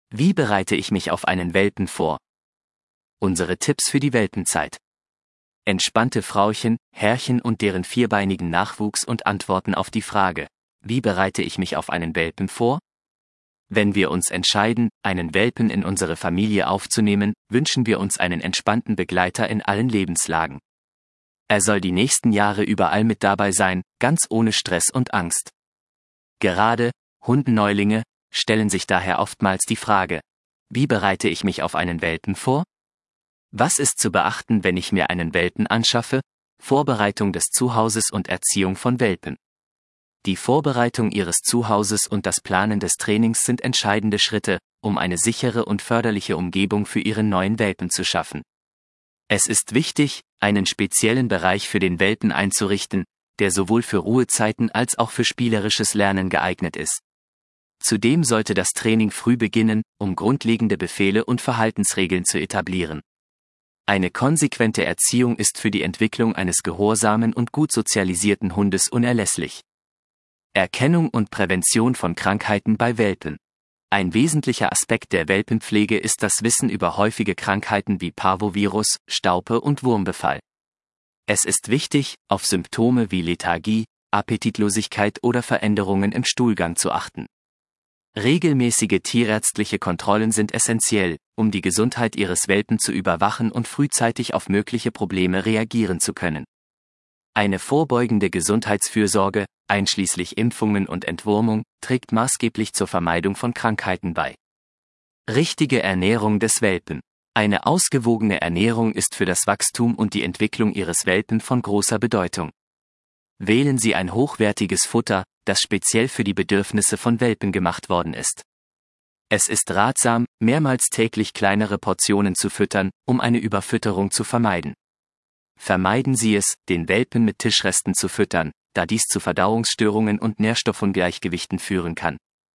Wie bereite ich mich auf einen Welpen vor? Unsere Tipps für die Welpenzeit. Entspannte Frauchen, Herrchen und deren vierbeinigen Nachwuchs und Antworten auf die Frage, wie bereite ich mich auf einen Welpen vor? Wenn wir uns entscheiden, einen Welpen in unsere Familie aufzunehmen, wünschen wir uns einen entspannten Begleiter in allen Lebenslagen. Er soll die nächsten Jahre überall mit dabei sein, ganz ohne Stress und Angst. Gerade Hundenneulinge stellen sich daher oftmals die Frage, wie bereite ich mich auf einen Welpen vor? Was ist zu beachten, wenn ich mir einen Welpen anschaffe? Vorbereitung des Zuhauses und Erziehung von Welpen. Die Vorbereitung Ihres Zuhauses und das Planen des Trainings sind entscheidende Schritte, um eine sichere und förderliche Umgebung für Ihren neuen Welpen zu schaffen. Es ist wichtig, einen speziellen Bereich für den Welpen einzurichten, der sowohl für Ruhezeiten als auch für spielerisches Lernen geeignet ist. Zudem sollte das Training früh beginnen, um grundlegende Befehle und Verhaltensregeln zu etablieren. Eine konsequente Erziehung ist für die Entwicklung eines gehorsamen und gut sozialisierten Hundes unerlässlich. Erkennung und Prävention von Krankheiten bei Welpen. Ein wesentlicher Aspekt der Welpenpflege ist das Wissen über häufige Krankheiten wie Parvovirus, Staupe und Wurmbefall. Es ist wichtig, auf Symptome wie Lethargie, Appetitlosigkeit oder Veränderungen im Stuhlgang zu achten. Regelmäßige tierärztliche Kontrollen sind essentiell, um die Gesundheit Ihres Welpen zu überwachen und frühzeitig auf mögliche Probleme reagieren zu können. Eine vorbeugende Gesundheitsfürsorge, einschließlich Impfungen und Entwurmung, trägt maßgeblich zur Vermeidung von Krankheiten bei. Richtige Ernährung des Welpen. Eine ausgewogene Ernährung ist für das Wachstum und die Entwicklung Ihres Welpen von großer Bedeutung. Wählen Sie ein hochwertiges Futter, das speziell für die Bedürfnisse von Welpen gemacht worden ist. Es ist ratsam, mehrmals täglich kleinere Portionen zu füttern, um eine Überfütterung zu vermeiden. Vermeiden Sie es, den Welpen mit Tischresten zu füttern, da dies zu Verdauungsstörungen und Nährstoffungleichgewichten führen kann.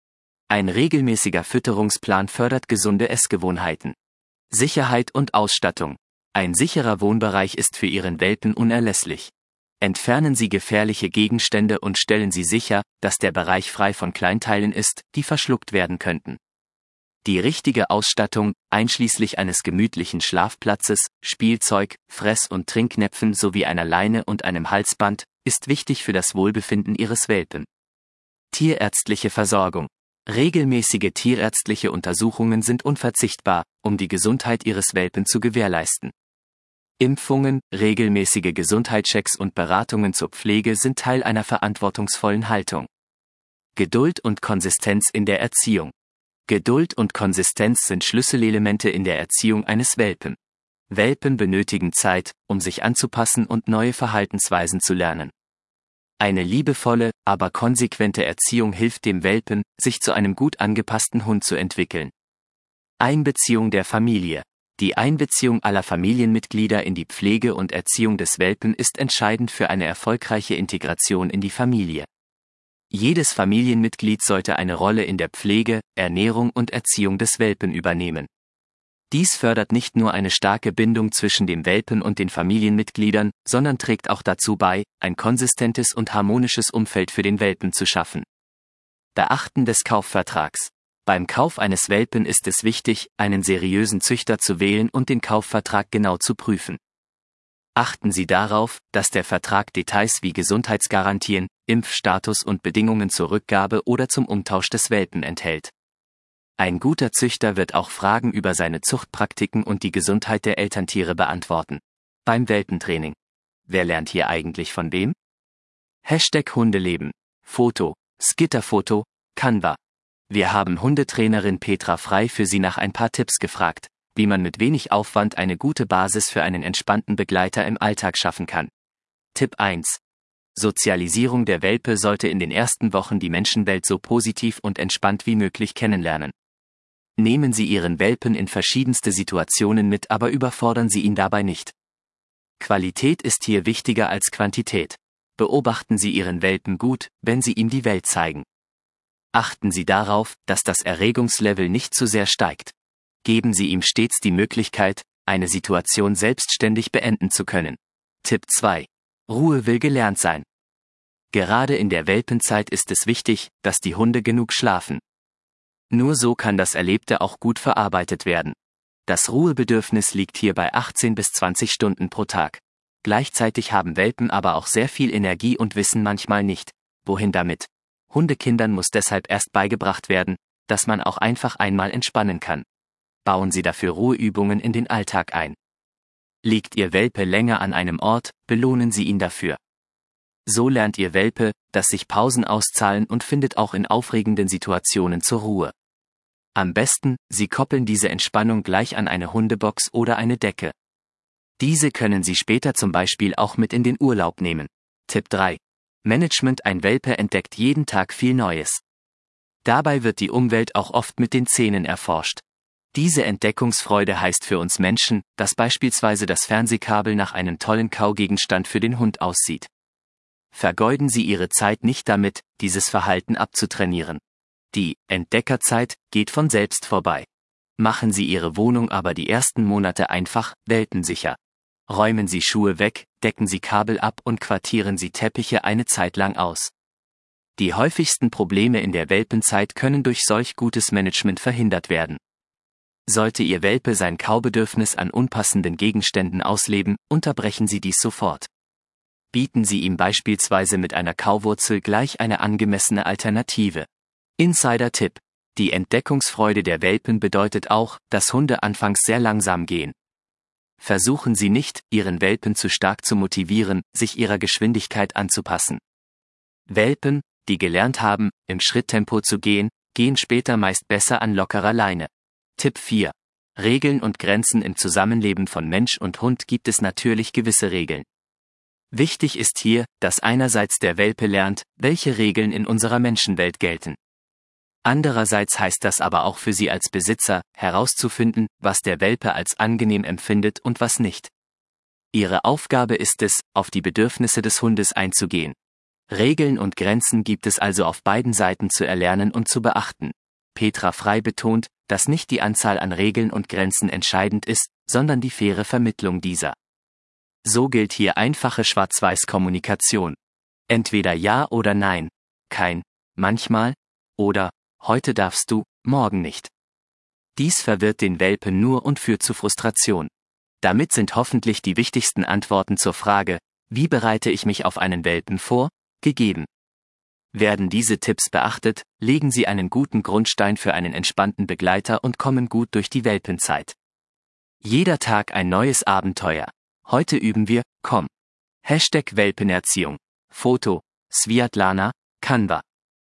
Ein regelmäßiger Fütterungsplan fördert gesunde Essgewohnheiten. Sicherheit und Ausstattung. Ein sicherer Wohnbereich ist für Ihren Welpen unerlässlich. Entfernen Sie gefährliche Gegenstände und stellen Sie sicher, dass der Bereich frei von Kleinteilen ist, die verschluckt werden könnten. Die richtige Ausstattung, einschließlich eines gemütlichen Schlafplatzes, Spielzeug, Fress- und Trinknäpfen sowie einer Leine und einem Halsband, ist wichtig für das Wohlbefinden Ihres Welpen. Tierärztliche Versorgung. Regelmäßige tierärztliche Untersuchungen sind unverzichtbar, um die Gesundheit Ihres Welpen zu gewährleisten. Impfungen, regelmäßige Gesundheitschecks und Beratungen zur Pflege sind Teil einer verantwortungsvollen Haltung. Geduld und Konsistenz in der Erziehung. Geduld und Konsistenz sind Schlüsselelemente in der Erziehung eines Welpen. Welpen benötigen Zeit, um sich anzupassen und neue Verhaltensweisen zu lernen. Eine liebevolle, aber konsequente Erziehung hilft dem Welpen, sich zu einem gut angepassten Hund zu entwickeln. Einbeziehung der Familie. Die Einbeziehung aller Familienmitglieder in die Pflege und Erziehung des Welpen ist entscheidend für eine erfolgreiche Integration in die Familie. Jedes Familienmitglied sollte eine Rolle in der Pflege, Ernährung und Erziehung des Welpen übernehmen. Dies fördert nicht nur eine starke Bindung zwischen dem Welpen und den Familienmitgliedern, sondern trägt auch dazu bei, ein konsistentes und harmonisches Umfeld für den Welpen zu schaffen. Beachten des Kaufvertrags. Beim Kauf eines Welpen ist es wichtig, einen seriösen Züchter zu wählen und den Kaufvertrag genau zu prüfen. Achten Sie darauf, dass der Vertrag Details wie Gesundheitsgarantien, Impfstatus und Bedingungen zur Rückgabe oder zum Umtausch des Welpen enthält. Ein guter Züchter wird auch Fragen über seine Zuchtpraktiken und die Gesundheit der Elterntiere beantworten. Beim Welpentraining. Wer lernt hier eigentlich von wem? #Hundeleben. Foto, Skitterfoto, Canva. Wir haben Hundetrainerin Petra Frei für Sie nach ein paar Tipps gefragt, wie man mit wenig Aufwand eine gute Basis für einen entspannten Begleiter im Alltag schaffen kann. Tipp 1. Sozialisierung. Der Welpe sollte in den ersten Wochen die Menschenwelt so positiv und entspannt wie möglich kennenlernen. Nehmen Sie Ihren Welpen in verschiedenste Situationen mit, aber überfordern Sie ihn dabei nicht. Qualität ist hier wichtiger als Quantität. Beobachten Sie Ihren Welpen gut, wenn Sie ihm die Welt zeigen. Achten Sie darauf, dass das Erregungslevel nicht zu sehr steigt. Geben Sie ihm stets die Möglichkeit, eine Situation selbstständig beenden zu können. Tipp 2. Ruhe will gelernt sein. Gerade in der Welpenzeit ist es wichtig, dass die Hunde genug schlafen. Nur so kann das Erlebte auch gut verarbeitet werden. Das Ruhebedürfnis liegt hier bei 18 bis 20 Stunden pro Tag. Gleichzeitig haben Welpen aber auch sehr viel Energie und wissen manchmal nicht, wohin damit. Hundekindern muss deshalb erst beigebracht werden, dass man auch einfach einmal entspannen kann. Bauen Sie dafür Ruheübungen in den Alltag ein. Liegt Ihr Welpe länger an einem Ort, belohnen Sie ihn dafür. So lernt Ihr Welpe, dass sich Pausen auszahlen und findet auch in aufregenden Situationen zur Ruhe. Am besten, Sie koppeln diese Entspannung gleich an eine Hundebox oder eine Decke. Diese können Sie später zum Beispiel auch mit in den Urlaub nehmen. Tipp 3. Management: Ein Welpe entdeckt jeden Tag viel Neues. Dabei wird die Umwelt auch oft mit den Zähnen erforscht. Diese Entdeckungsfreude heißt für uns Menschen, dass beispielsweise das Fernsehkabel nach einem tollen Kaugegenstand für den Hund aussieht. Vergeuden Sie Ihre Zeit nicht damit, dieses Verhalten abzutrainieren. Die Entdeckerzeit geht von selbst vorbei. Machen Sie Ihre Wohnung aber die ersten Monate einfach welpensicher. Räumen Sie Schuhe weg, decken Sie Kabel ab und quartieren Sie Teppiche eine Zeit lang aus. Die häufigsten Probleme in der Welpenzeit können durch solch gutes Management verhindert werden. Sollte Ihr Welpe sein Kaubedürfnis an unpassenden Gegenständen ausleben, unterbrechen Sie dies sofort. Bieten Sie ihm beispielsweise mit einer Kauwurzel gleich eine angemessene Alternative. Insider-Tipp: Die Entdeckungsfreude der Welpen bedeutet auch, dass Hunde anfangs sehr langsam gehen. Versuchen Sie nicht, Ihren Welpen zu stark zu motivieren, sich ihrer Geschwindigkeit anzupassen. Welpen, die gelernt haben, im Schritttempo zu gehen, gehen später meist besser an lockerer Leine. Tipp 4. Regeln und Grenzen: Im Zusammenleben von Mensch und Hund gibt es natürlich gewisse Regeln. Wichtig ist hier, dass einerseits der Welpe lernt, welche Regeln in unserer Menschenwelt gelten. Andererseits heißt das aber auch für Sie als Besitzer, herauszufinden, was der Welpe als angenehm empfindet und was nicht. Ihre Aufgabe ist es, auf die Bedürfnisse des Hundes einzugehen. Regeln und Grenzen gibt es also auf beiden Seiten zu erlernen und zu beachten. Petra Frei betont, dass nicht die Anzahl an Regeln und Grenzen entscheidend ist, sondern die faire Vermittlung dieser. So gilt hier einfache Schwarz-Weiß-Kommunikation. Entweder ja oder nein, kein, manchmal, oder heute darfst du, morgen nicht. Dies verwirrt den Welpen nur und führt zu Frustration. Damit sind hoffentlich die wichtigsten Antworten zur Frage, wie bereite ich mich auf einen Welpen vor, gegeben. Werden diese Tipps beachtet, legen Sie einen guten Grundstein für einen entspannten Begleiter und kommen gut durch die Welpenzeit. Jeder Tag ein neues Abenteuer. Heute üben wir, komm. #Welpenerziehung. Foto: Sviatlana, Canva.